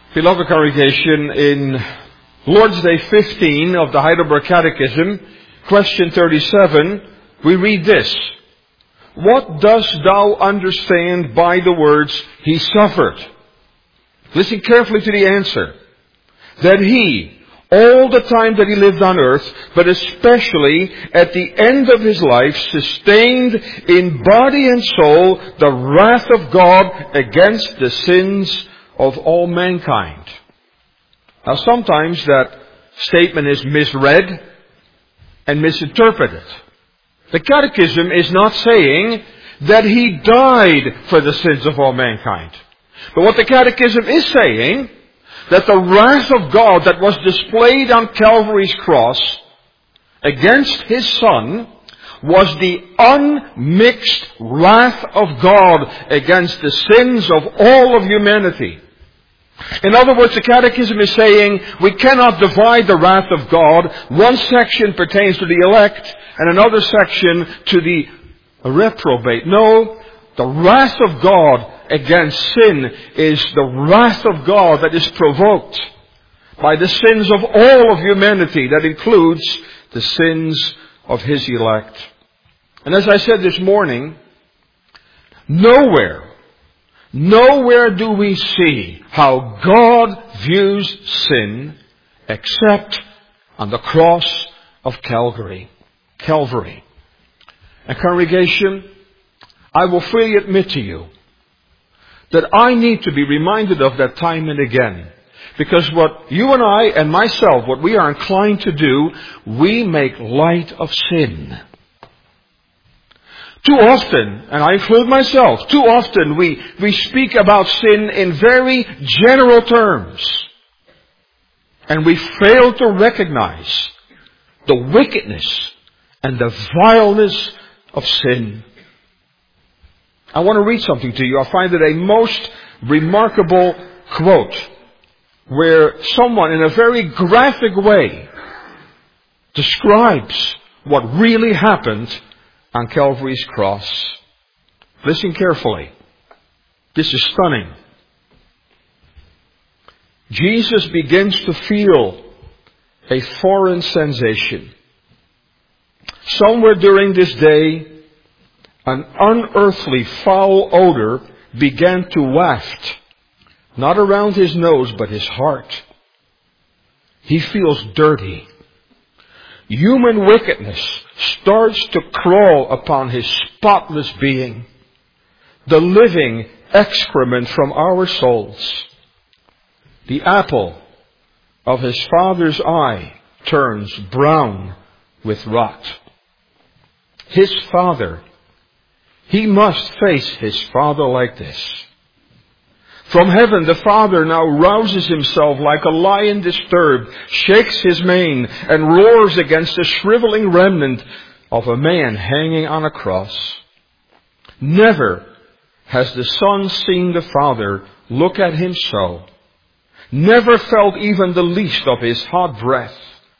Beloved congregation, in Lord's Day 15 of the Heidelberg Catechism, question 37, we read this. What dost thou understand by the words, He suffered? Listen carefully to the answer. That He, all the time that He lived on earth, but especially at the end of His life, sustained in body and soul the wrath of God against the sins of all mankind. Now sometimes that statement is misread and misinterpreted. The Catechism is not saying that He died for the sins of all mankind. But what the Catechism is saying, that the wrath of God that was displayed on Calvary's cross against His Son was the unmixed wrath of God against the sins of all of humanity. In other words, the Catechism is saying we cannot divide the wrath of God. One section pertains to the elect and another section to the reprobate. No, the wrath of God against sin is the wrath of God that is provoked by the sins of all of humanity. That includes the sins of His elect. And as I said this morning, nowhere do we see how God views sin except on the cross of Calvary. And congregation, I will freely admit to you that I need to be reminded of that time and again. Because what you and I and myself, what we are inclined to do, we make light of sin. Too often, and I include myself, too often we speak about sin in very general terms. And we fail to recognize the wickedness and the vileness of sin. I want to read something to you. I find it a most remarkable quote where someone in a very graphic way describes what really happened on Calvary's cross. Listen carefully. This is stunning. Jesus begins to feel a foreign sensation. Somewhere during this day, an unearthly foul odor began to waft, not around his nose, but his heart. He feels dirty. Human wickedness starts to crawl upon his spotless being, the living excrement from our souls. The apple of his Father's eye turns brown with rot. His Father, he must face his Father like this. From heaven, the Father now rouses himself like a lion disturbed, shakes his mane, and roars against the shriveling remnant of a man hanging on a cross. Never has the Son seen the Father look at him so. Never felt even the least of his hot breath.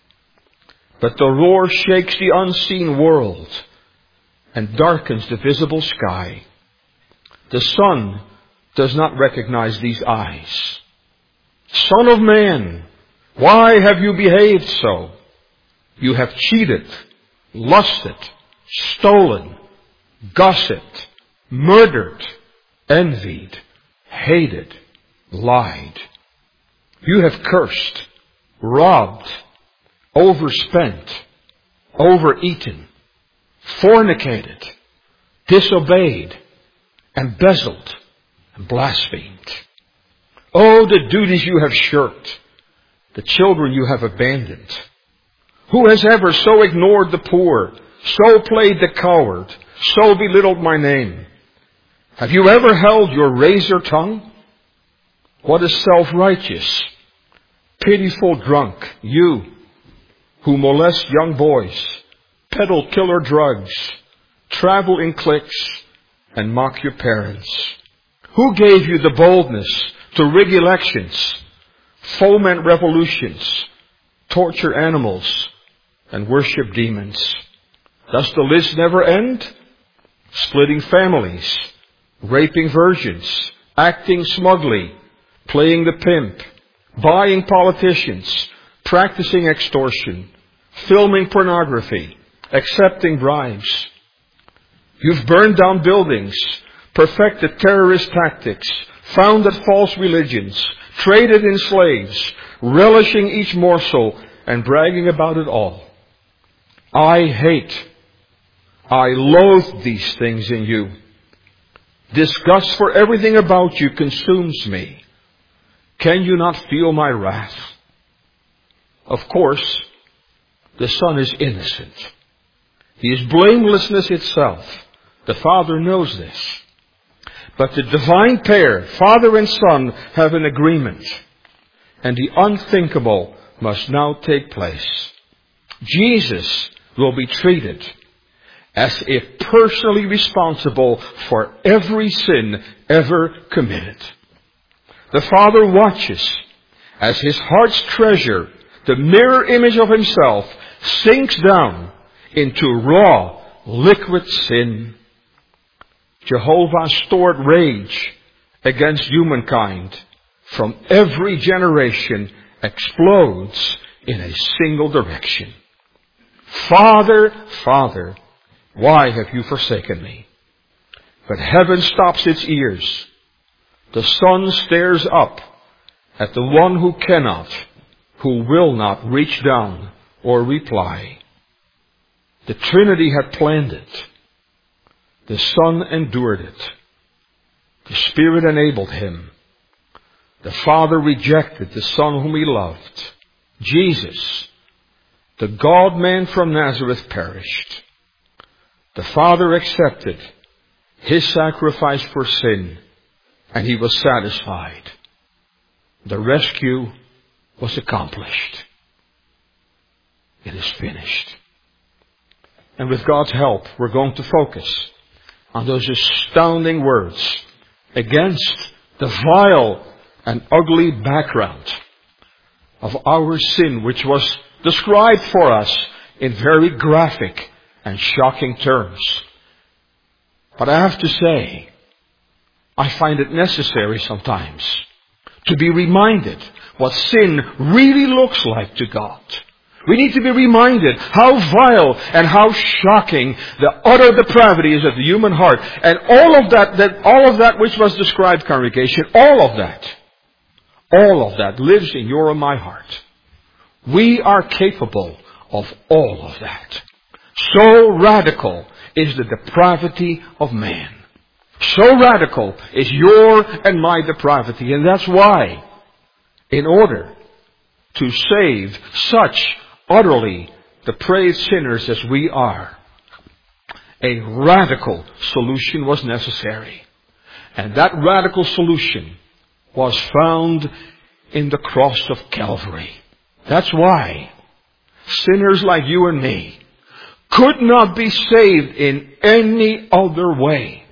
But the roar shakes the unseen world and darkens the visible sky. The Son does not recognize these eyes. Son of man, why have you behaved so? You have cheated, lusted, stolen, gossiped, murdered, envied, hated, lied. You have cursed, robbed, overspent, overeaten, fornicated, disobeyed, embezzled, and blasphemed. Oh, the duties you have shirked, the children you have abandoned. Who has ever so ignored the poor, so played the coward, so belittled my name? Have you ever held your razor tongue? What a self-righteous, pitiful drunk, you who molest young boys, peddle killer drugs, travel in cliques, and mock your parents. Who gave you the boldness to rig elections, foment revolutions, torture animals, and worship demons? Does the list never end? Splitting families, raping virgins, acting smugly, playing the pimp, buying politicians, practicing extortion, filming pornography, accepting bribes. You've burned down buildings, perfected terrorist tactics, founded false religions, traded in slaves, relishing each morsel and bragging about it all. I loathe these things in you. Disgust for everything about you consumes me. Can you not feel my wrath? Of course, the Son is innocent. He is blamelessness itself. The Father knows this. But the divine pair, Father and Son, have an agreement. And the unthinkable must now take place. Jesus will be treated as if personally responsible for every sin ever committed. The Father watches as His heart's treasure, the mirror image of Himself, sinks down into raw, liquid sin. Jehovah's stored rage against humankind from every generation explodes in a single direction. Father, Father, why have you forsaken me? But heaven stops its ears. The Son stares up at the one who cannot, who will not reach down or reply. The Trinity had planned it. The Son endured it. The Spirit enabled Him. The Father rejected the Son whom He loved. Jesus, the God-man from Nazareth, perished. The Father accepted His sacrifice for sin, and He was satisfied. The rescue was accomplished. It is finished. And with God's help, we're going to focus on those astounding words against the vile and ugly background of our sin, which was described for us in very graphic and shocking terms. But I have to say, I find it necessary sometimes to be reminded what sin really looks like to God. We need to be reminded how vile and how shocking the utter depravity is of the human heart. And all of that which was described, congregation, all of that lives in your and my heart. We are capable of all of that. So radical is the depravity of man. So radical is your and my depravity. And that's why, in order to save such utterly depraved sinners as we are, a radical solution was necessary. And that radical solution was found in the cross of Calvary. That's why sinners like you and me could not be saved in any other way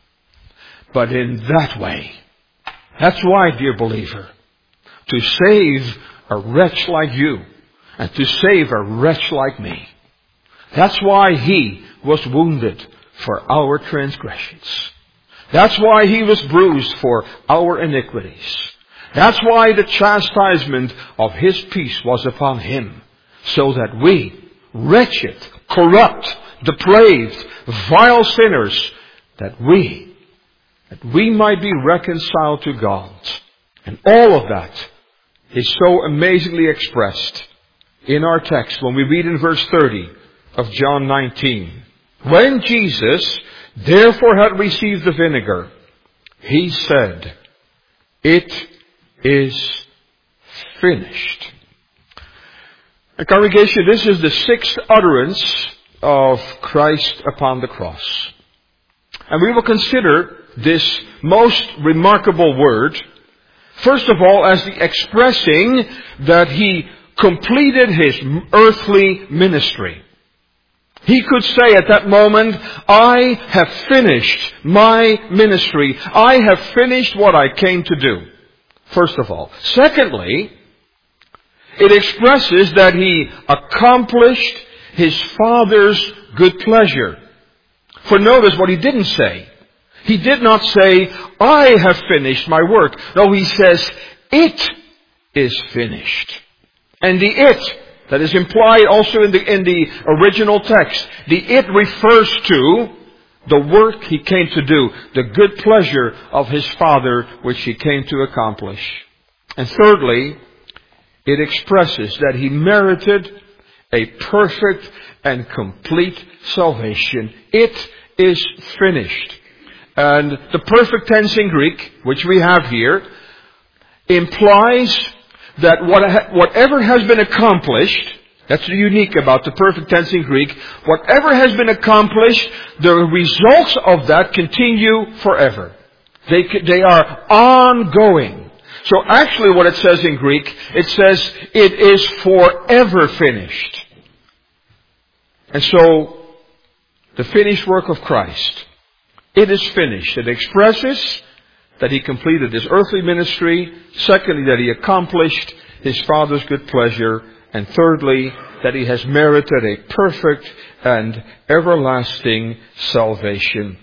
but in that way. That's why, dear believer, to save a wretch like you and to save a wretch like me, that's why He was wounded for our transgressions. That's why He was bruised for our iniquities. That's why the chastisement of His peace was upon Him, so that we, wretched, corrupt, depraved, vile sinners, that we might be reconciled to God. And all of that is so amazingly expressed in our text when we read in verse 30 of John 19. When Jesus therefore had received the vinegar, He said, "It is finished." And congregation, this is the sixth utterance of Christ upon the cross. And we will consider this most remarkable word, first of all, as the expressing that He completed His earthly ministry. He could say at that moment, I have finished my ministry. I have finished what I came to do. First of all. Secondly, it expresses that He accomplished His Father's good pleasure. For notice what He didn't say. He did not say, I have finished my work. No, He says, it is finished. And the it that is implied also in the original text, the it refers to the work He came to do, the good pleasure of His Father which He came to accomplish. And thirdly, it expresses that He merited a perfect and complete salvation. It is finished. And the perfect tense in Greek, which we have here, implies that whatever has been accomplished, that's unique about the perfect tense in Greek, whatever has been accomplished, the results of that continue forever. They are ongoing. So actually what it says in Greek, it says it is forever finished. And so, the finished work of Christ, it is finished. It expresses that He completed His earthly ministry. Secondly, that He accomplished His Father's good pleasure. And thirdly, that He has merited a perfect and everlasting salvation.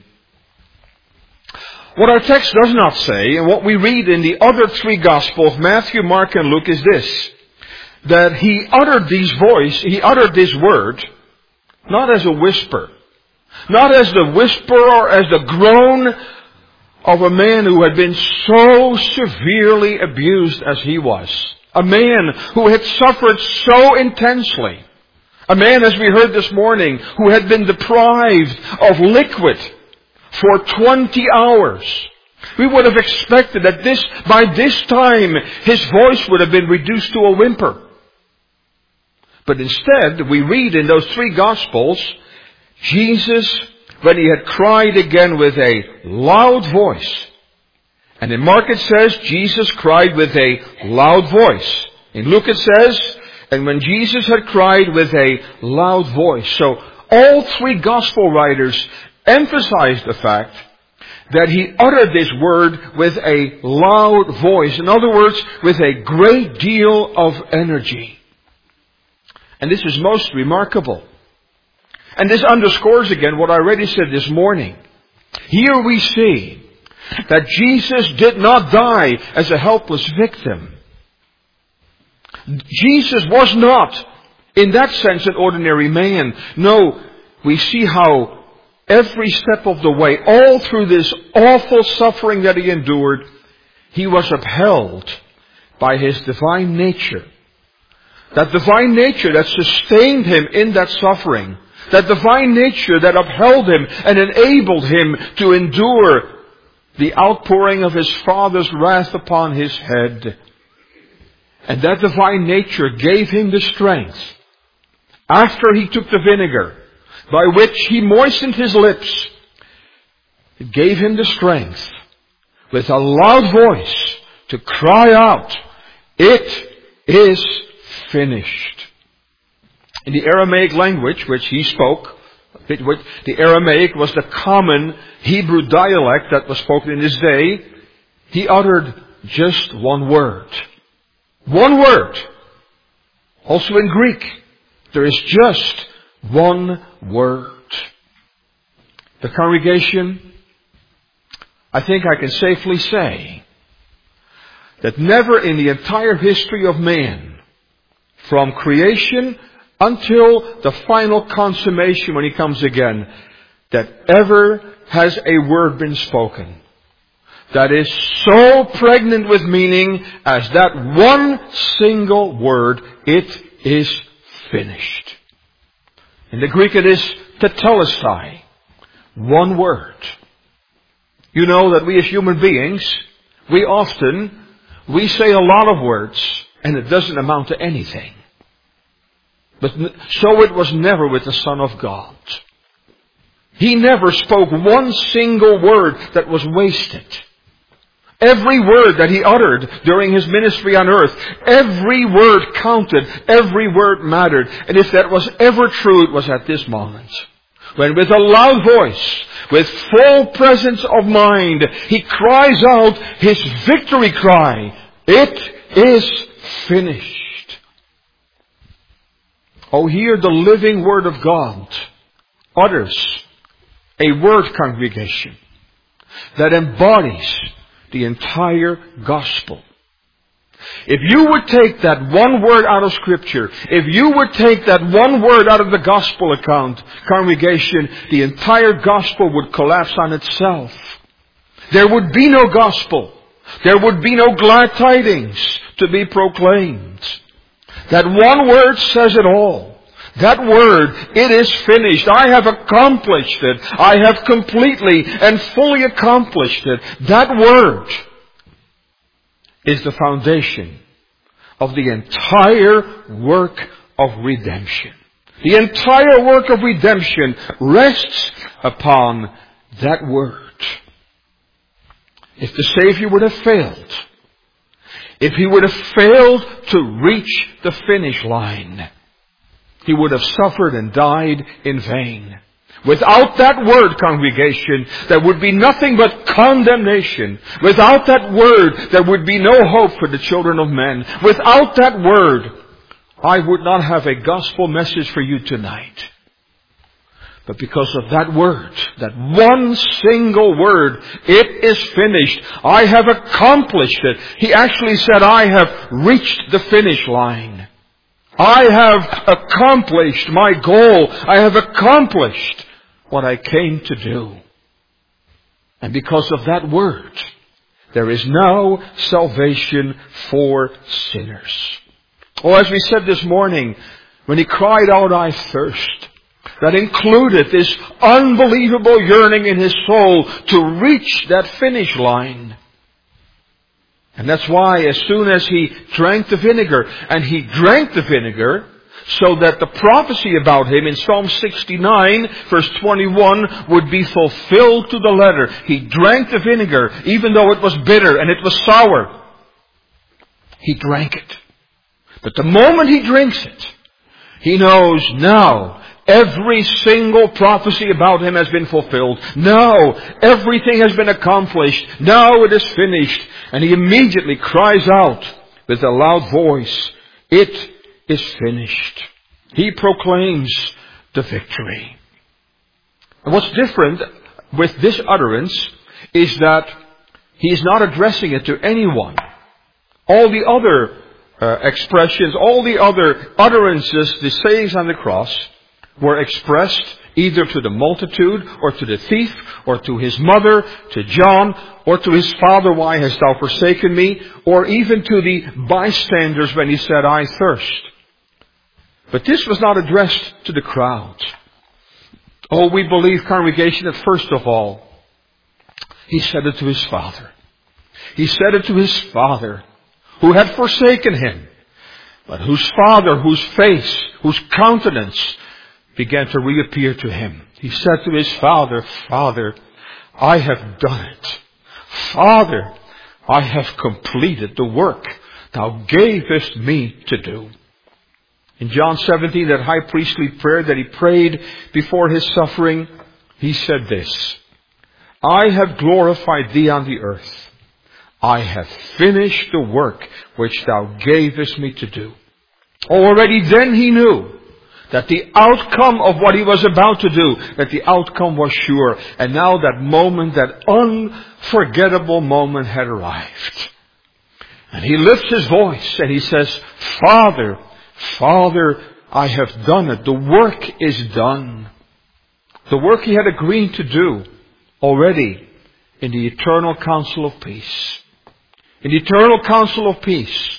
What our text does not say, and what we read in the other three Gospels, Matthew, Mark, and Luke, is this: that He uttered this word, not as a whisper, not as the whisper or as the groan of a man who had been so severely abused as he was. A man who had suffered so intensely. A man, as we heard this morning, who had been deprived of liquid for 20 hours. We would have expected that by this time, his voice would have been reduced to a whimper. But instead, we read in those three Gospels, Jesus, when He had cried again with a loud voice. And in Mark it says, Jesus cried with a loud voice. In Luke it says, and when Jesus had cried with a loud voice. So all three Gospel writers emphasize the fact that He uttered this word with a loud voice. In other words, with a great deal of energy. And this is most remarkable. And this underscores again what I already said this morning. Here we see that Jesus did not die as a helpless victim. Jesus was not, in that sense, an ordinary man. No, we see how every step of the way, all through this awful suffering that He endured, He was upheld by His divine nature. That divine nature that sustained Him in that suffering. That divine nature that upheld Him and enabled Him to endure the outpouring of His Father's wrath upon His head. And that divine nature gave Him the strength, after He took the vinegar, by which He moistened His lips. It gave Him the strength, with a loud voice, to cry out, "It is finished." In the Aramaic language which He spoke, the Aramaic was the common Hebrew dialect that was spoken in His day, He uttered just one word. One word. Also in Greek, there is just one word. The congregation, I think I can safely say that never in the entire history of man, from creation until the final consummation when He comes again, that ever has a word been spoken that is so pregnant with meaning as that one single word: it is finished. In the Greek it is tetelestai. One word. You know that we as human beings, we say a lot of words and it doesn't amount to anything. But so it was never with the Son of God. He never spoke one single word that was wasted. Every word that He uttered during His ministry on earth, every word counted, every word mattered. And if that was ever true, it was at this moment, when with a loud voice, with full presence of mind, He cries out His victory cry: "It is finished." Oh, here the living Word of God utters a word, congregation, that embodies the entire gospel. If you would take that one word out of Scripture, if you would take that one word out of the Gospel account, congregation, the entire Gospel would collapse on itself. There would be no Gospel. There would be no glad tidings to be proclaimed. That one word says it all. That word, it is finished. I have accomplished it. I have completely and fully accomplished it. That word is the foundation of the entire work of redemption. The entire work of redemption rests upon that word. If the Savior would have failed, if He would have failed to reach the finish line, He would have suffered and died in vain. Without that word, congregation, there would be nothing but condemnation. Without that word, there would be no hope for the children of men. Without that word, I would not have a gospel message for you tonight. But because of that word, that one single word, it is finished. I have accomplished it. He actually said, I have reached the finish line. I have accomplished my goal. I have accomplished what I came to do. And because of that word, there is now salvation for sinners. Oh, as we said this morning, when He cried out, I thirst, that included this unbelievable yearning in His soul to reach that finish line. And that's why as soon as He drank the vinegar, and He drank the vinegar so that the prophecy about Him in Psalm 69 verse 21 would be fulfilled to the letter. He drank the vinegar even though it was bitter and it was sour. He drank it. But the moment He drinks it, He knows now every single prophecy about Him has been fulfilled. Now everything has been accomplished. Now it is finished. And He immediately cries out with a loud voice, it is finished. He proclaims the victory. And what's different with this utterance is that He is not addressing it to anyone. All the other expressions, all the other utterances, the sayings on the cross, were expressed either to the multitude, or to the thief, or to his mother, to John, or to his father, why hast thou forsaken me? Or even to the bystanders when He said, I thirst. But this was not addressed to the crowd. Oh, we believe, congregation, that first of all, He said it to His Father. He said it to His Father, who had forsaken Him, but whose Father, whose face, whose countenance began to reappear to Him. He said to His Father, Father, I have done it. Father, I have completed the work Thou gavest me to do. In John 17, that high priestly prayer that He prayed before His suffering, He said this, I have glorified Thee on the earth. I have finished the work which Thou gavest me to do. Already then He knew that the outcome of what He was about to do, that the outcome was sure. And now that moment, that unforgettable moment had arrived. And He lifts His voice and He says, Father, Father, I have done it. The work is done. The work He had agreed to do already in the eternal counsel of peace. In the eternal counsel of peace,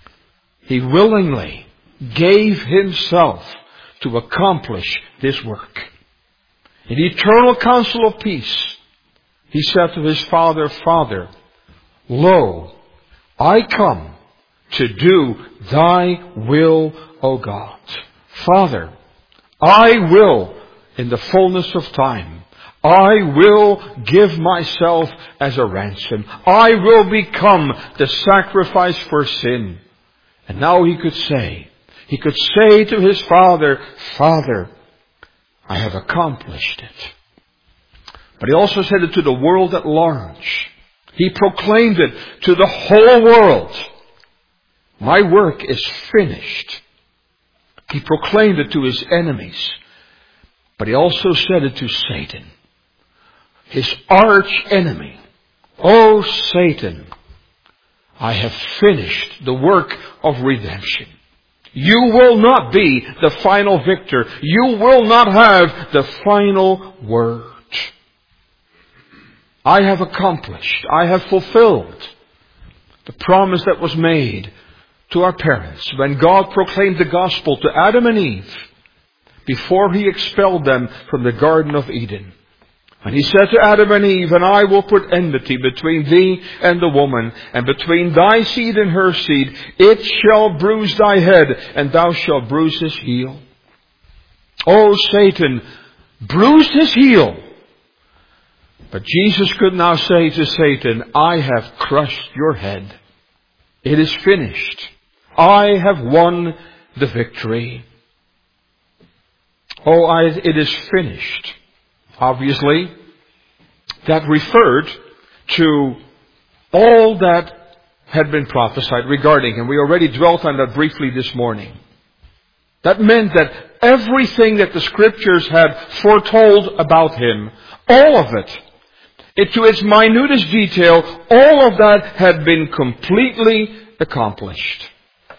He willingly gave Himself to accomplish this work. In the eternal counsel of peace, He said to His Father, Father, lo, I come to do Thy will, O God. Father, I will, in the fullness of time, I will give myself as a ransom. I will become the sacrifice for sin. And now He could say to His Father, Father, I have accomplished it. But He also said it to the world at large. He proclaimed it to the whole world. My work is finished. He proclaimed it to His enemies. But He also said it to Satan, His arch enemy. Oh, Satan, I have finished the work of redemption. You will not be the final victor. You will not have the final word. I have accomplished, I have fulfilled the promise that was made to our parents when God proclaimed the gospel to Adam and Eve before He expelled them from the Garden of Eden. And He said to Adam and Eve, and I will put enmity between thee and the woman, and between thy seed and her seed. It shall bruise thy head, and thou shalt bruise his heel. Oh, Satan bruised his heel. But Jesus could now say to Satan, I have crushed your head. It is finished. I have won the victory. It is finished. Obviously, that referred to all that had been prophesied regarding Him. We already dwelt on that briefly this morning. That meant that everything that the Scriptures had foretold about Him, all of it, to its minutest detail, all of that had been completely accomplished.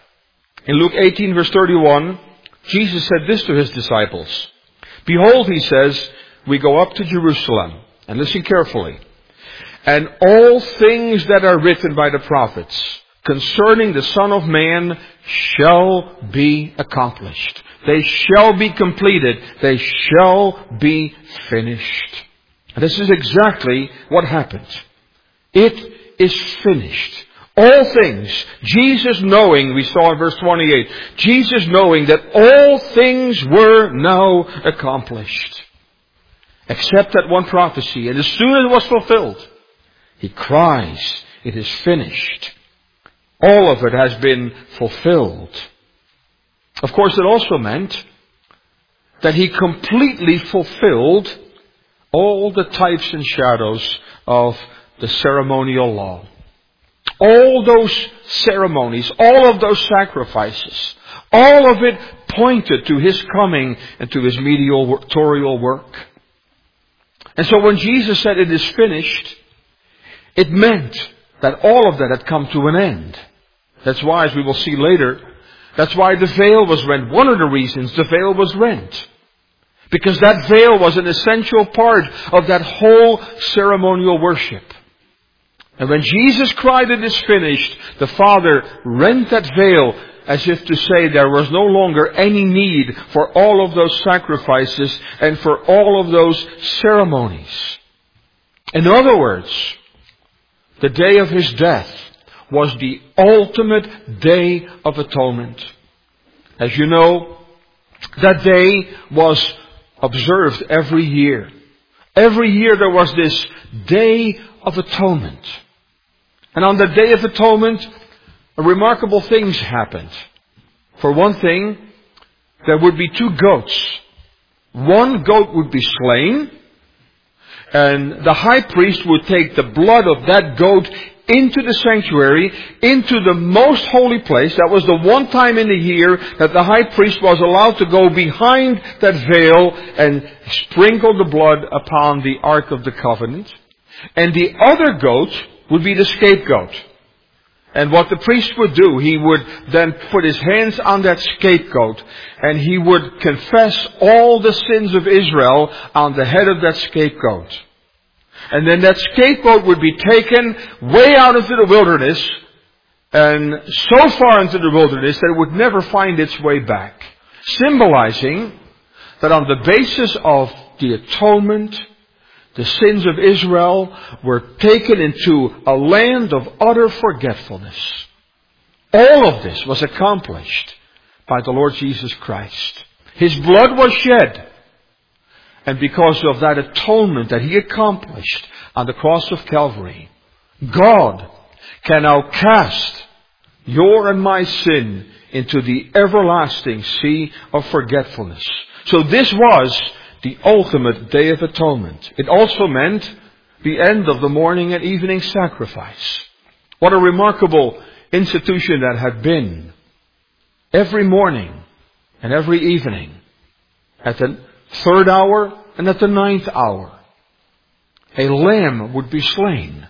In Luke 18 verse 31, Jesus said this to His disciples. Behold, He says, we go up to Jerusalem, and listen carefully, and all things that are written by the prophets concerning the Son of Man shall be accomplished. They shall be completed. They shall be finished. And this is exactly what happened. It is finished. All things, Jesus knowing, we saw in verse 28, Jesus knowing that all things were now accomplished. Except that one prophecy. And as soon as it was fulfilled, He cries, it is finished. All of it has been fulfilled. Of course, it also meant that He completely fulfilled all the types and shadows of the ceremonial law. All those ceremonies, all of those sacrifices, all of it pointed to His coming and to His mediatorial work. And so when Jesus said it is finished, it meant that all of that had come to an end. That's why, as we will see later, that's why the veil was rent. One of the reasons the veil was rent. Because that veil was an essential part of that whole ceremonial worship. And when Jesus cried, it is finished, the Father rent that veil as if to say there was no longer any need for all of those sacrifices and for all of those ceremonies. In other words, the day of His death was the ultimate day of atonement. As you know, that day was observed every year. Every year there was this Day of Atonement. And on the Day of Atonement, remarkable things happened. For one thing, there would be 2 goats. One goat would be slain, and the high priest would take the blood of that goat into the sanctuary, into the most holy place. That was the one time in the year that the high priest was allowed to go behind that veil and sprinkle the blood upon the Ark of the Covenant. And the other goat would be the scapegoat. And what the priest would do, he would then put his hands on that scapegoat and he would confess all the sins of Israel on the head of that scapegoat. And then that scapegoat would be taken way out into the wilderness, and so far into the wilderness that it would never find its way back. Symbolizing that on the basis of the atonement, the sins of Israel were taken into a land of utter forgetfulness. All of this was accomplished by the Lord Jesus Christ. His blood was shed. And because of that atonement that He accomplished on the cross of Calvary, God can now cast your and my sin into the everlasting sea of forgetfulness. So this was the ultimate Day of Atonement. It also meant the end of the morning and evening sacrifice. What a remarkable institution that had been. Every morning and every evening, at the 3rd hour and at the 9th hour, a lamb would be slain.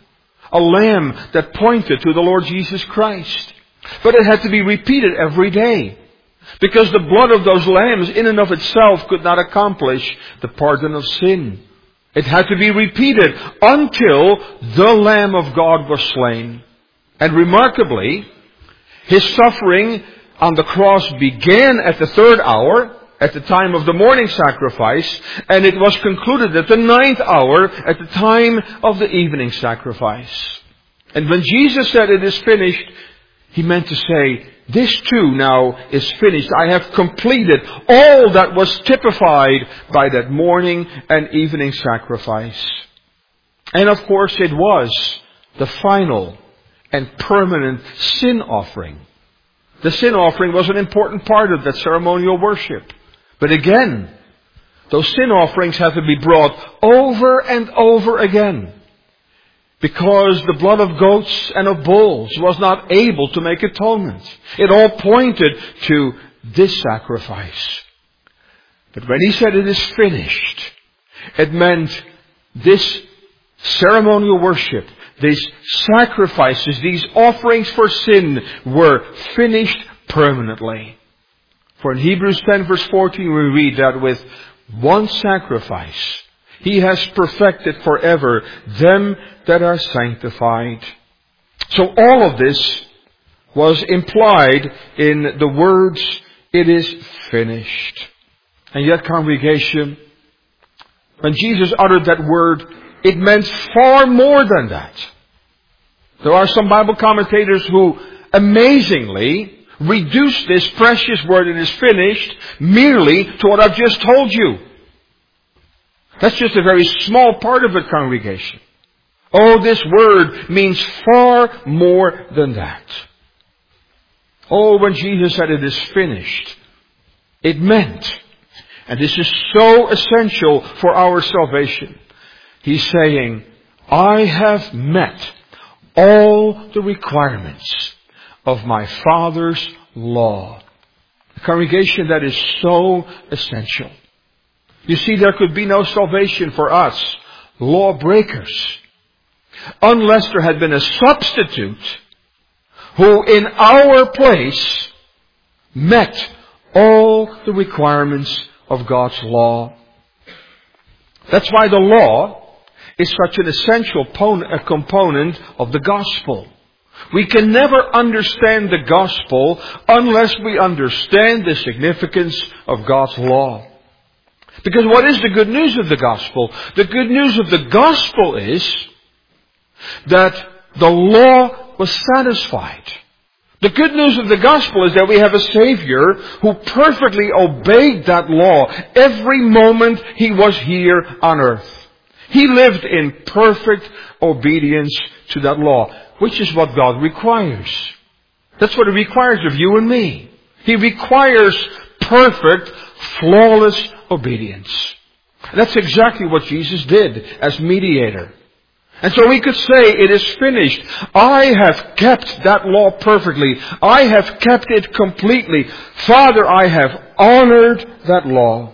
a lamb that pointed to the Lord Jesus Christ. But it had to be repeated every day, because the blood of those lambs in and of itself could not accomplish the pardon of sin. It had to be repeated until the Lamb of God was slain. And remarkably, His suffering on the cross began at the 3rd hour, at the time of the morning sacrifice, and it was concluded at the 9th hour, at the time of the evening sacrifice. And when Jesus said it is finished, He meant to say, this too now is finished. I have completed all that was typified by that morning and evening sacrifice. And of course it was the final and permanent sin offering. The sin offering was an important part of that ceremonial worship. But again, those sin offerings have to be brought over and over again, because the blood of goats and of bulls was not able to make atonement. It all pointed to this sacrifice. But when He said it is finished, it meant this ceremonial worship, these sacrifices, these offerings for sin were finished permanently. For in Hebrews 10 verse 14 we read that with one sacrifice He has perfected forever them that are sanctified. So all of this was implied in the words, it is finished. And yet, congregation, when Jesus uttered that word, it meant far more than that. There are some Bible commentators who amazingly reduce this precious word, it is finished, merely to what I've just told you. That's just a very small part of it, congregation. Oh, this word means far more than that. Oh, when Jesus said it is finished, it meant, and this is so essential for our salvation, He's saying, I have met all the requirements of my Father's law. A congregation, that is so essential. You see, there could be no salvation for us, lawbreakers, unless there had been a substitute who in our place met all the requirements of God's law. That's why the law is such an essential component of the gospel. We can never understand the gospel unless we understand the significance of God's law. Because what is the good news of the gospel? The good news of the gospel is that the law was satisfied. The good news of the gospel is that we have a Savior who perfectly obeyed that law every moment He was here on earth. He lived in perfect obedience to that law, which is what God requires. That's what He requires of you and me. He requires perfect, flawless obedience. And that's exactly what Jesus did as mediator. And so we could say, it is finished. I have kept that law perfectly. I have kept it completely. Father, I have honored that law.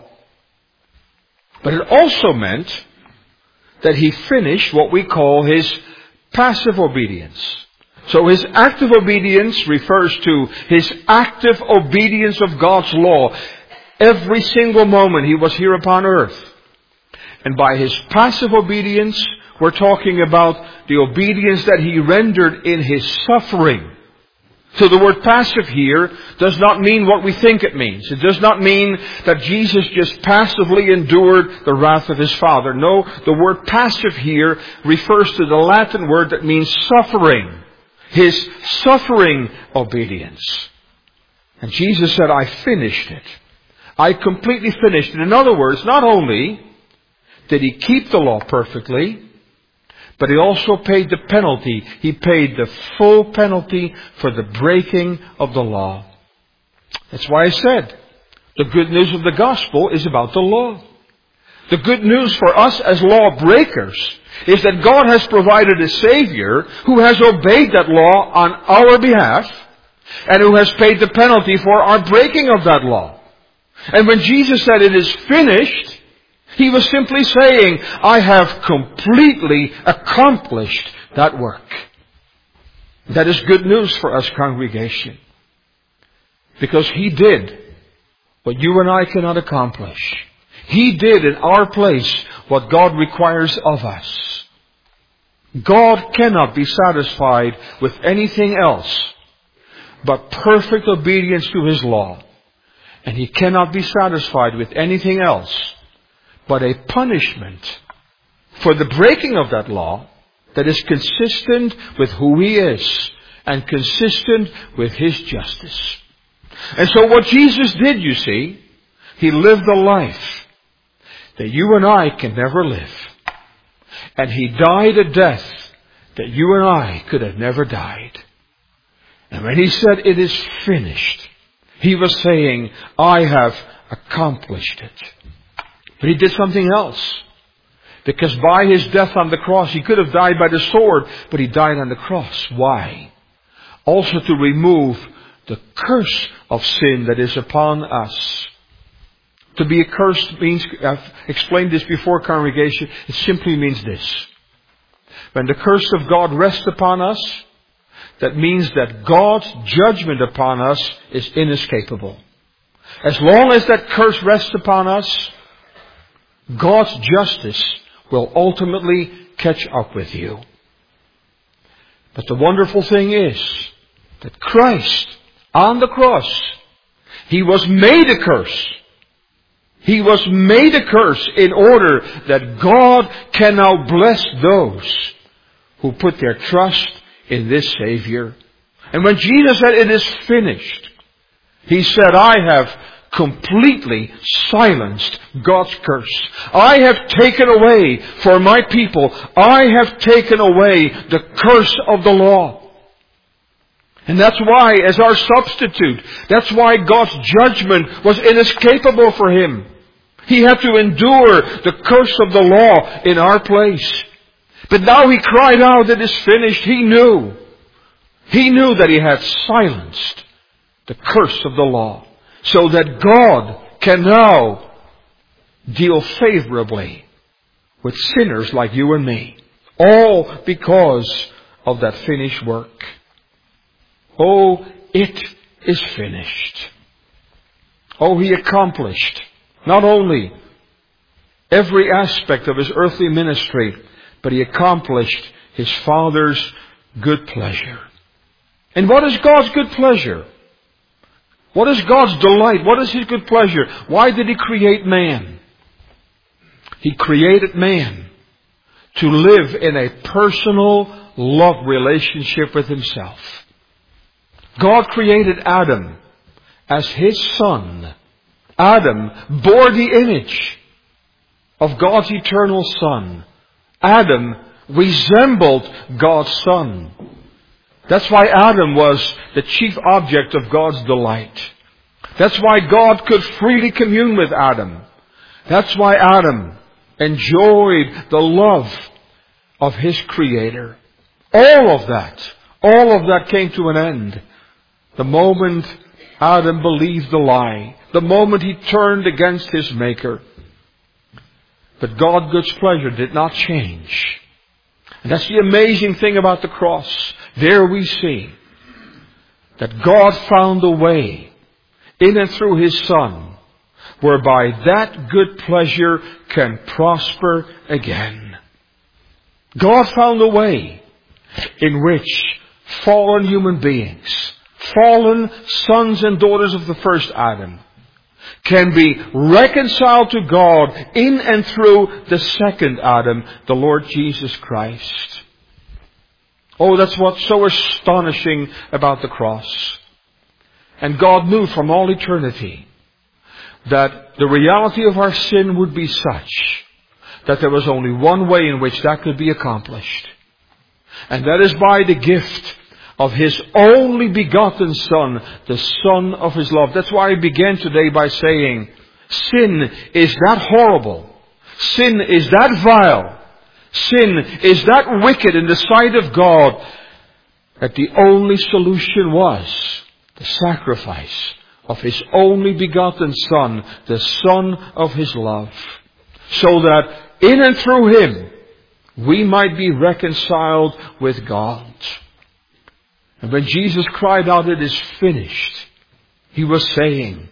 But it also meant that He finished what we call His passive obedience. So His active obedience refers to His active obedience of God's law. Every single moment He was here upon earth. And by His passive obedience, we're talking about the obedience that He rendered in His suffering. So the word passive here does not mean what we think it means. It does not mean that Jesus just passively endured the wrath of His Father. No, the word passive here refers to the Latin word that means suffering. His suffering obedience. And Jesus said, I finished it. I completely finished it. In other words, not only did He keep the law perfectly, but He also paid the penalty. He paid the full penalty for the breaking of the law. That's why I said, the good news of the gospel is about the law. The good news for us as lawbreakers is that God has provided a Savior who has obeyed that law on our behalf and who has paid the penalty for our breaking of that law. And when Jesus said it is finished, He was simply saying, I have completely accomplished that work. That is good news for us, congregation. Because He did what you and I cannot accomplish. He did in our place what God requires of us. God cannot be satisfied with anything else but perfect obedience to His law. And He cannot be satisfied with anything else but a punishment for the breaking of that law that is consistent with who He is and consistent with His justice. And so what Jesus did, you see, He lived a life that you and I can never live. And He died a death that you and I could have never died. And when He said, "It is finished," He was saying, "I have accomplished it." But He did something else. Because by His death on the cross, He could have died by the sword, but He died on the cross. Why? Also to remove the curse of sin that is upon us. To be accursed means, I've explained this before, congregation, it simply means this. When the curse of God rests upon us, that means that God's judgment upon us is inescapable. As long as that curse rests upon us, God's justice will ultimately catch up with you. But the wonderful thing is that Christ, on the cross, He was made a curse. He was made a curse in order that God can now bless those who put their trust in this Savior. And when Jesus said, "It is finished," He said, "I have completely silenced God's curse. I have taken away for my people, I have taken away the curse of the law." And that's why, as our substitute, that's why God's judgment was inescapable for Him. He had to endure the curse of the law in our place. But now He cried out, "It is finished." He knew that He had silenced the curse of the law, so that God can now deal favorably with sinners like you and me. All because of that finished work. Oh, it is finished. Oh, He accomplished not only every aspect of His earthly ministry, but He accomplished His Father's good pleasure. And what is God's good pleasure? What is God's delight? What is His good pleasure? Why did He create man? He created man to live in a personal love relationship with Himself. God created Adam as His son. Adam bore the image of God's eternal Son. Adam resembled God's Son. That's why Adam was the chief object of God's delight. That's why God could freely commune with Adam. That's why Adam enjoyed the love of his Creator. All of that came to an end the moment Adam believed the lie. The moment he turned against his Maker. But God's pleasure did not change. And that's the amazing thing about the cross. There we see that God found a way in and through His Son whereby that good pleasure can prosper again. God found a way in which fallen human beings, fallen sons and daughters of the first Adam, can be reconciled to God in and through the second Adam, the Lord Jesus Christ. Oh, that's what's so astonishing about the cross. And God knew from all eternity that the reality of our sin would be such that there was only one way in which that could be accomplished. And that is by the gift of His only begotten Son, the Son of His love. That's why I began today by saying, sin is that horrible. Sin is that vile. Sin is that wicked in the sight of God that the only solution was the sacrifice of His only begotten Son, the Son of His love. So that in and through Him we might be reconciled with God. And when Jesus cried out, "It is finished," He was saying,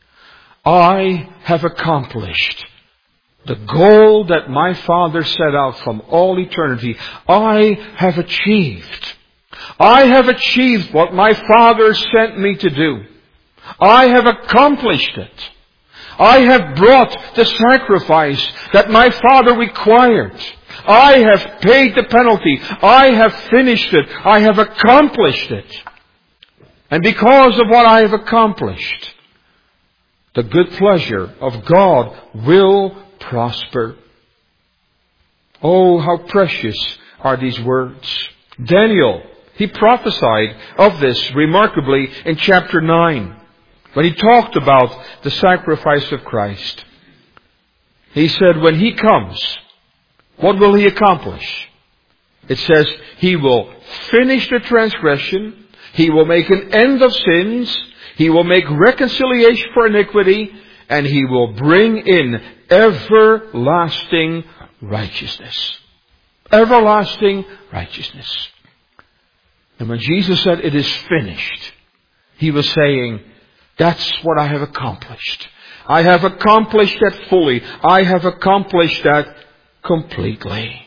I have accomplished the goal that my Father set out from all eternity. I have achieved. I have achieved what my Father sent me to do. I have accomplished it. I have brought the sacrifice that my Father required. I have paid the penalty. I have finished it. I have accomplished it. And because of what I have accomplished, the good pleasure of God will prosper. Oh, how precious are these words. Daniel, he prophesied of this remarkably in chapter 9, when he talked about the sacrifice of Christ. He said, when He comes, what will He accomplish? It says, He will finish the transgression. He will make an end of sins. He will make reconciliation for iniquity. And He will bring in everlasting righteousness. Everlasting righteousness. And when Jesus said, it is finished, He was saying, that's what I have accomplished. I have accomplished that fully. I have accomplished that completely.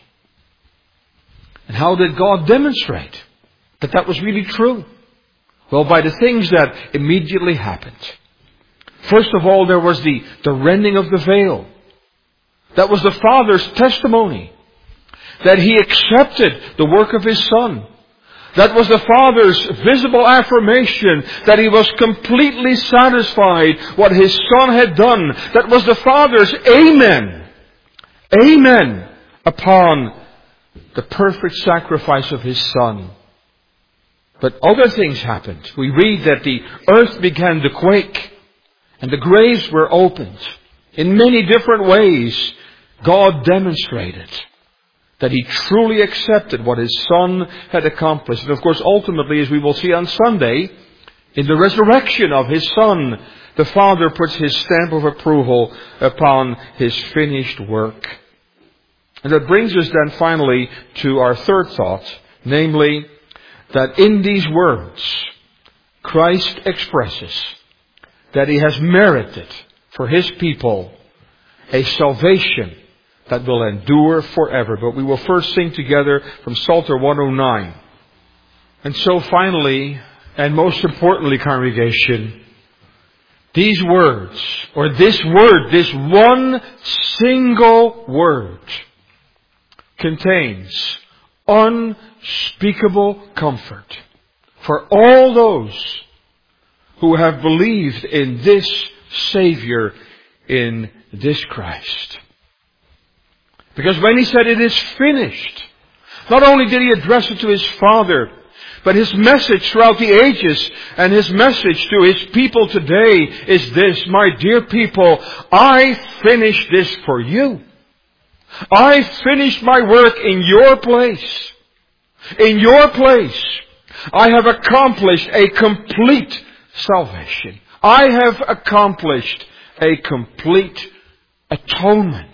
And how did God demonstrate that that was really true? Well, by the things that immediately happened. First of all, there was the rending of the veil. That was the Father's testimony that He accepted the work of His Son. That was the Father's visible affirmation that He was completely satisfied what His Son had done. That was the Father's amen. Amen upon the perfect sacrifice of His Son. But other things happened. We read that the earth began to quake and the graves were opened. In many different ways, God demonstrated that He truly accepted what His Son had accomplished. And of course, ultimately, as we will see on Sunday, in the resurrection of His Son, the Father puts His stamp of approval upon His finished work. And that brings us then finally to our third thought, namely, that in these words, Christ expresses that He has merited for His people a salvation that will endure forever. But we will first sing together from Psalter 109. And so finally, and most importantly, congregation, these words, or this word, this one single word, contains unspeakable comfort for all those who have believed in this Savior, in this Christ. Because when He said it is finished, not only did He address it to His Father, but His message throughout the ages and His message to His people today is this: my dear people, I finished this for you. I finished my work in your place. In your place. I have accomplished a complete salvation. I have accomplished a complete atonement.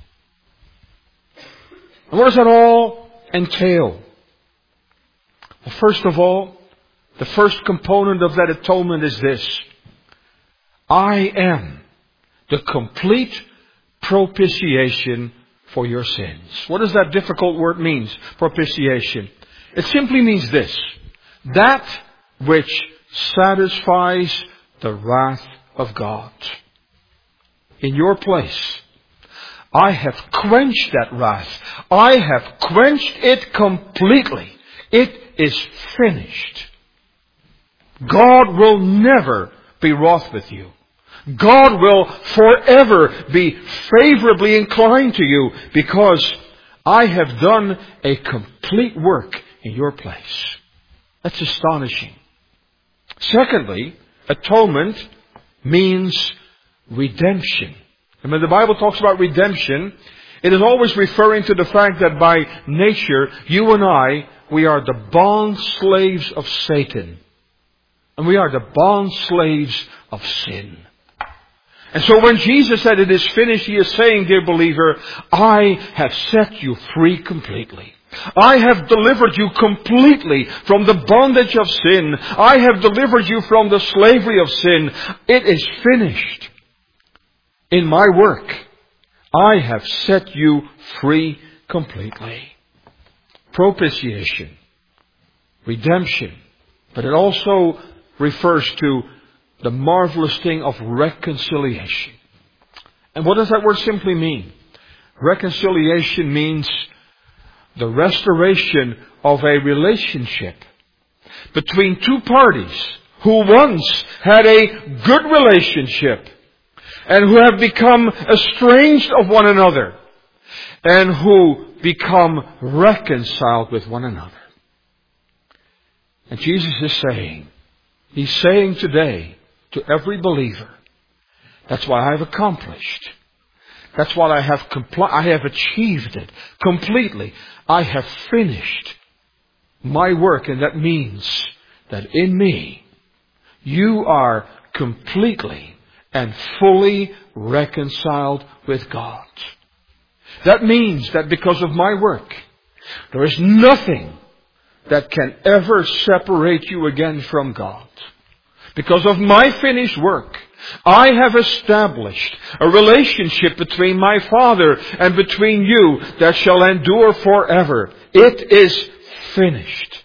And what does that all entail? Well, first of all, the first component of that atonement is this: I am the complete propitiation for your sins. What does that difficult word mean, propitiation? It simply means this: that which satisfies the wrath of God. In your place, I have quenched that wrath. I have quenched it completely. It is finished. God will never be wroth with you. God will forever be favorably inclined to you because I have done a complete work in your place. That's astonishing. Secondly, atonement means redemption. And when the Bible talks about redemption, it is always referring to the fact that by nature, you and I, we are the bond slaves of Satan. And we are the bond slaves of sin. And so when Jesus said it is finished, He is saying, dear believer, I have set you free completely. I have delivered you completely from the bondage of sin. I have delivered you from the slavery of sin. It is finished. In my work, I have set you free completely. Propitiation, redemption, but it also refers to the marvelous thing of reconciliation. And what does that word simply mean? Reconciliation means the restoration of a relationship between two parties who once had a good relationship and who have become estranged of one another and who become reconciled with one another. And Jesus is saying, He's saying today to every believer, that's what I have accomplished. That's what I have I have achieved it completely. I have finished my work, and that means that in me, you are completely and fully reconciled with God. That means that because of my work, there is nothing that can ever separate you again from God. Because of my finished work, I have established a relationship between my Father and between you that shall endure forever. It is finished.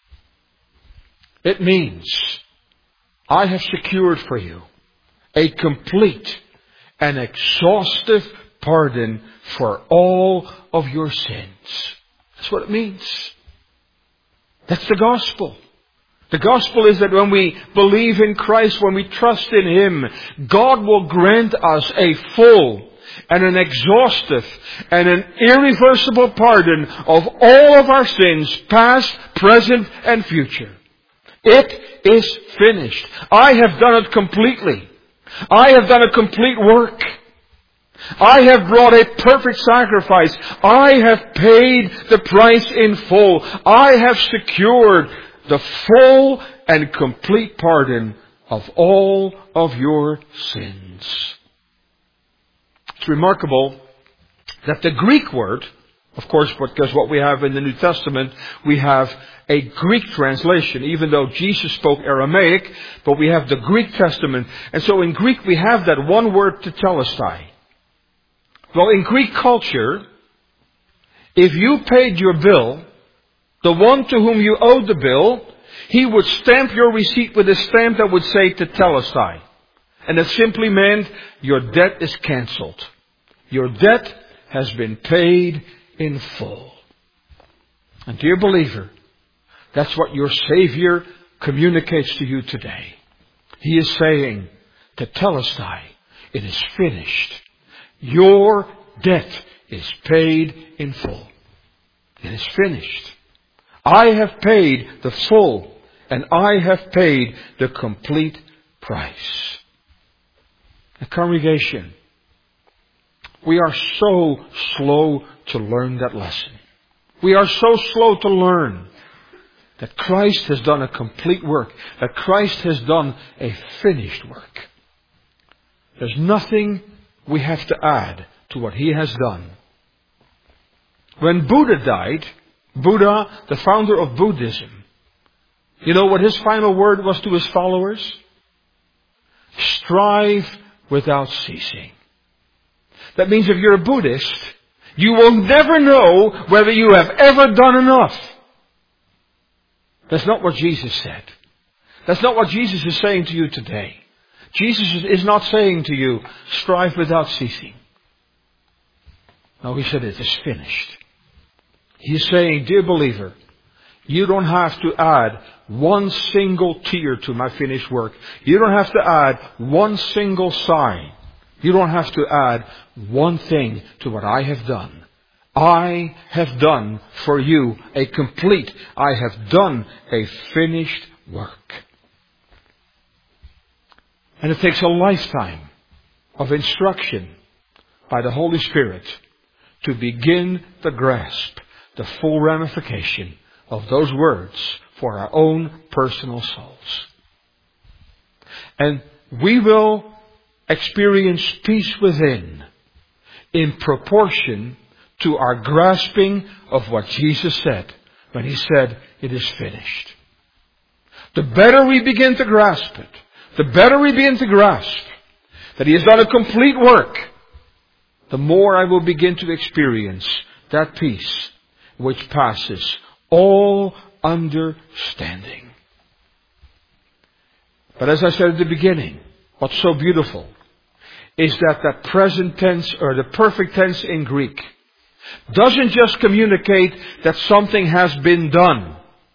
It means I have secured for you a complete and exhaustive pardon for all of your sins. That's what it means. That's the gospel. The gospel is that when we believe in Christ, when we trust in Him, God will grant us a full and an exhaustive and an irreversible pardon of all of our sins, past, present, and future. It is finished. I have done it completely. I have done a complete work. I have brought a perfect sacrifice. I have paid the price in full. I have secured the full and complete pardon of all of your sins. It's remarkable that the Greek word, of course, because what we have in the New Testament, we have a Greek translation, even though Jesus spoke Aramaic, but we have the Greek Testament. And so in Greek we have that one word, tetelestai. Well, in Greek culture, if you paid your bill, the one to whom you owed the bill, he would stamp your receipt with a stamp that would say tetelestai. And it simply meant your debt is cancelled. Your debt has been paid in full. And dear believer, that's what your Savior communicates to you today. He is saying, tetelestai, it is finished. Your debt is paid in full. It is finished. I have paid the full, and I have paid the complete price. The congregation, we are so slow to learn that lesson. We are so slow to learn that Christ has done a complete work, that Christ has done a finished work. There's nothing we have to add to what He has done. When Buddha died, Buddha, the founder of Buddhism, you know what his final word was to his followers? Strive without ceasing. That means if you're a Buddhist, you will never know whether you have ever done enough. That's not what Jesus said. That's not what Jesus is saying to you today. Jesus is not saying to you, strive without ceasing. No, He said it is finished. He's saying, dear believer, you don't have to add one single tear to my finished work. You don't have to add one single sigh. You don't have to add one thing to what I have done. I have done for you a complete, I have done a finished work. And it takes a lifetime of instruction by the Holy Spirit to begin to grasp the full ramification of those words for our own personal souls. And we will experience peace within in proportion to our grasping of what Jesus said when He said, "It is finished." The better we begin to grasp it, the better we begin to grasp that He has done a complete work, the more I will begin to experience that peace which passes all understanding. But as I said at the beginning, what's so beautiful is that the present tense or the perfect tense in Greek doesn't just communicate that something has been done.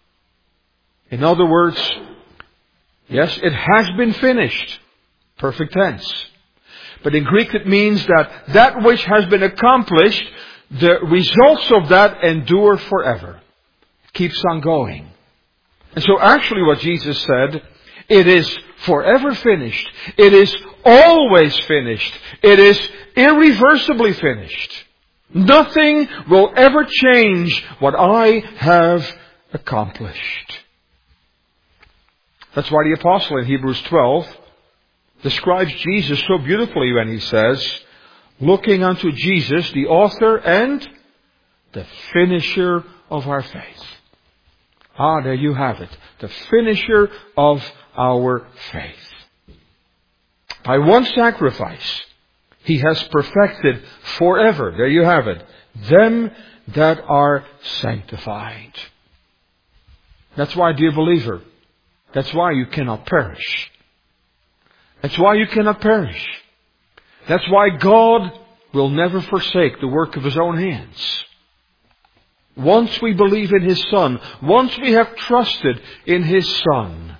In other words, yes, it has been finished. Perfect tense. But in Greek it means that which has been accomplished, the results of that endure forever. It keeps on going. And so actually what Jesus said, it is forever finished. It is always finished. It is irreversibly finished. Nothing will ever change what I have accomplished. That's why the apostle in Hebrews 12 describes Jesus so beautifully when he says, looking unto Jesus, the author and the finisher of our faith. Ah, there you have it. The finisher of our faith. By one sacrifice, He has perfected forever, there you have it, them that are sanctified. That's why, dear believer, that's why you cannot perish. That's why you cannot perish. That's why God will never forsake the work of His own hands. Once we believe in His Son, once we have trusted in His Son,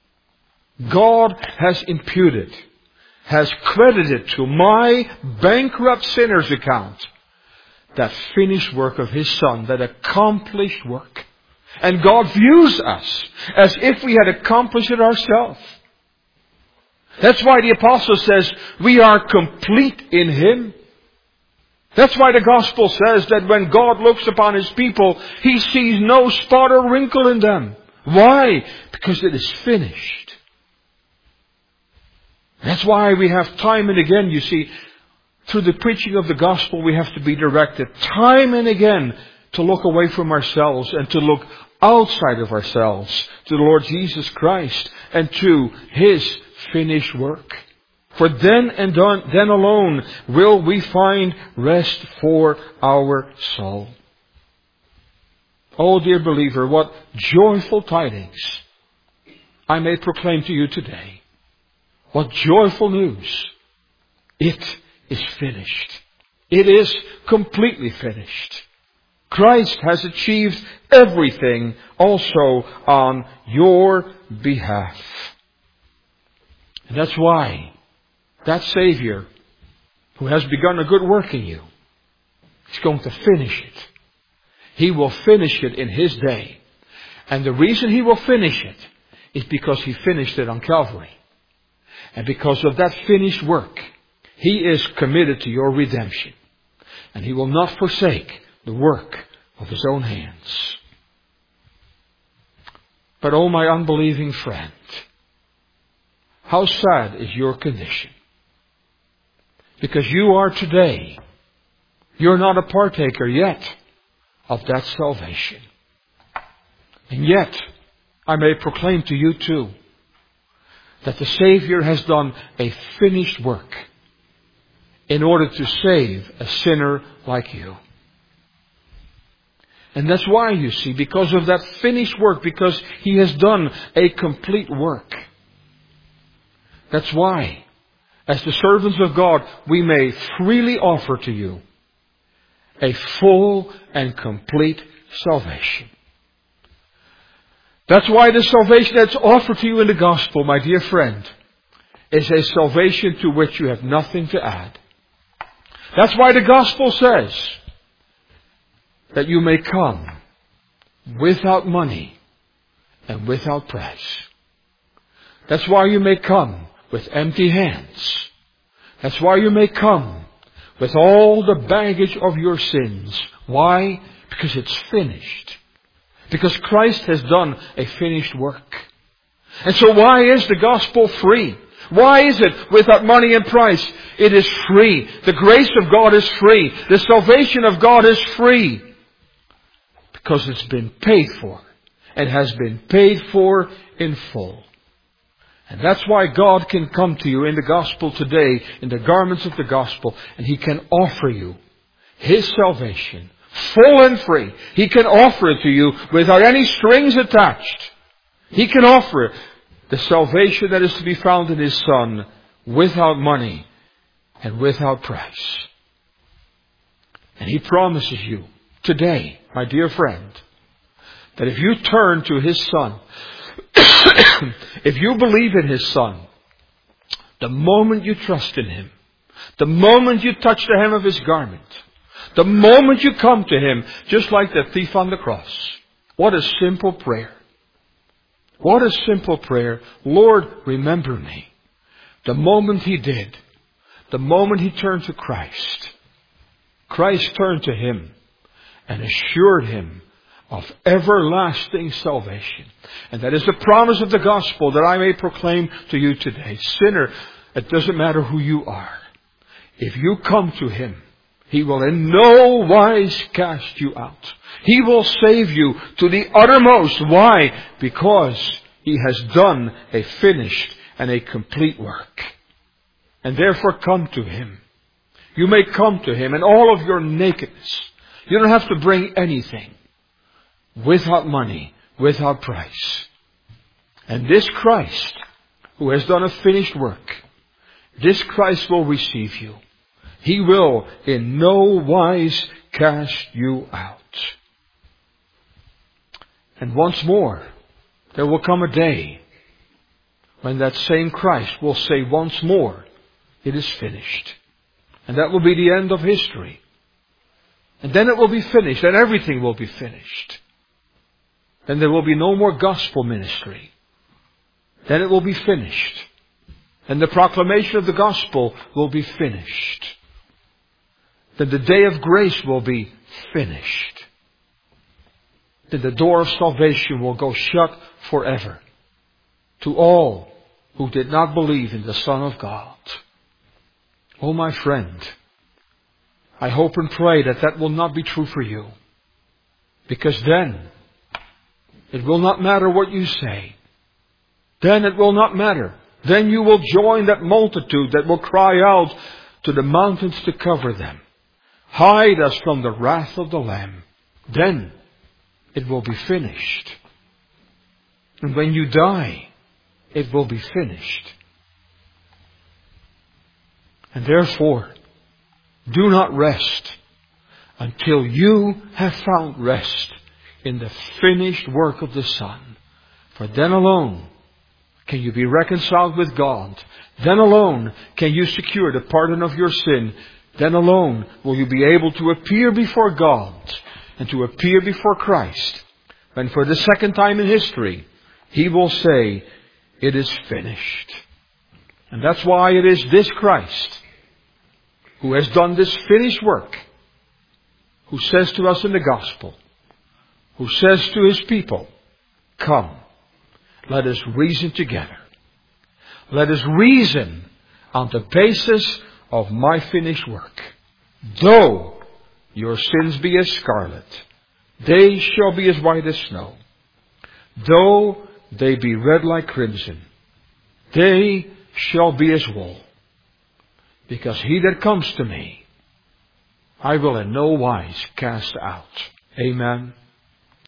God has imputed, has credited to my bankrupt sinner's account that finished work of His Son, that accomplished work. And God views us as if we had accomplished it ourselves. That's why the apostle says we are complete in Him. That's why the gospel says that when God looks upon His people, He sees no spot or wrinkle in them. Why? Because it is finished. That's why we have time and again, you see, through the preaching of the gospel, we have to be directed time and again to look away from ourselves and to look outside of ourselves to the Lord Jesus Christ and to His finished work. For then and then alone will we find rest for our soul. Oh, dear believer, what joyful tidings I may proclaim to you today. What joyful news. It is finished. It is completely finished. Christ has achieved everything also on your behalf. And that's why that Savior who has begun a good work in you is going to finish it. He will finish it in His day. And the reason He will finish it is because He finished it on Calvary. And because of that finished work, He is committed to your redemption. And He will not forsake the work of His own hands. But oh, my unbelieving friend, how sad is your condition? Because you are today, you're not a partaker yet of that salvation. And yet, I may proclaim to you too, that the Savior has done a finished work in order to save a sinner like you. And that's why, you see, because of that finished work, because He has done a complete work. That's why, as the servants of God, we may freely offer to you a full and complete salvation. That's why the salvation that's offered to you in the gospel, my dear friend, is a salvation to which you have nothing to add. That's why the gospel says that you may come without money and without price. That's why you may come with empty hands. That's why you may come with all the baggage of your sins. Why? Because it's finished. Because Christ has done a finished work. And so why is the gospel free? Why is it without money and price? It is free. The grace of God is free. The salvation of God is free. Because it's been paid for. It has been paid for in full. And that's why God can come to you in the gospel today, in the garments of the gospel, and He can offer you His salvation, full and free. He can offer it to you without any strings attached. He can offer the salvation that is to be found in His Son without money and without price. And He promises you today, my dear friend, that if you turn to His Son, if you believe in His Son, the moment you trust in Him, the moment you touch the hem of His garment, the moment you come to Him, just like the thief on the cross. What a simple prayer. What a simple prayer. Lord, remember me. The moment he did, the moment he turned to Christ, Christ turned to him and assured him of everlasting salvation. And that is the promise of the gospel that I may proclaim to you today. Sinner, it doesn't matter who you are. If you come to Him, He will in no wise cast you out. He will save you to the uttermost. Why? Because He has done a finished and a complete work. And therefore come to Him. You may come to Him in all of your nakedness. You don't have to bring anything. Without money, without price. And this Christ, who has done a finished work, this Christ will receive you. He will in no wise cast you out. And once more, there will come a day when that same Christ will say once more, it is finished. And that will be the end of history. And then it will be finished, and everything will be finished. Then there will be no more gospel ministry. Then it will be finished. And the proclamation of the gospel will be finished. Then the day of grace will be finished. Then the door of salvation will go shut forever to all who did not believe in the Son of God. Oh, my friend, I hope and pray that that will not be true for you. Because then it will not matter what you say. Then it will not matter. Then you will join that multitude that will cry out to the mountains to cover them. Hide us from the wrath of the Lamb. Then it will be finished. And when you die, it will be finished. And therefore, do not rest until you have found rest in the finished work of the Son. For then alone can you be reconciled with God. Then alone can you secure the pardon of your sin. Then alone will you be able to appear before God and to appear before Christ. When for the second time in history, He will say, it is finished. And that's why it is this Christ who has done this finished work, who says to us in the gospel, who says to His people, come, let us reason together. Let us reason on the basis of my finished work. Though your sins be as scarlet, they shall be as white as snow. Though they be red like crimson, they shall be as wool. Because he that comes to me, I will in no wise cast out. Amen.